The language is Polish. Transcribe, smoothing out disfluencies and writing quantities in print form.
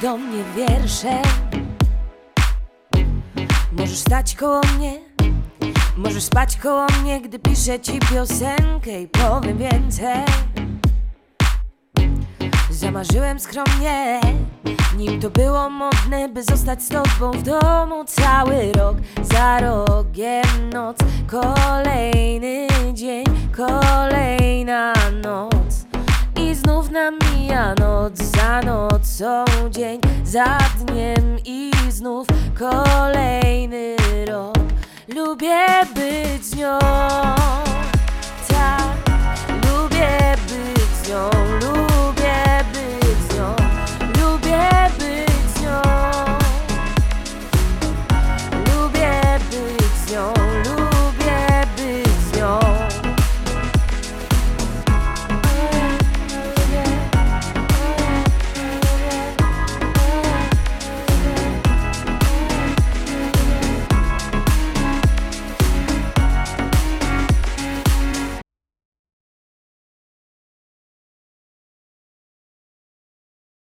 do mnie wiersze. Możesz stać koło mnie, możesz spać koło mnie, gdy piszę ci piosenkę i powiem więcej. Zamarzyłem skromnie, nim to było modne, by zostać z tobą w domu cały rok. Za rogiem noc, kolejny dzień, kolejna noc. I znów nam mija noc za nocą, dzień za dniem i znów kolejny rok. Lubię być z nią.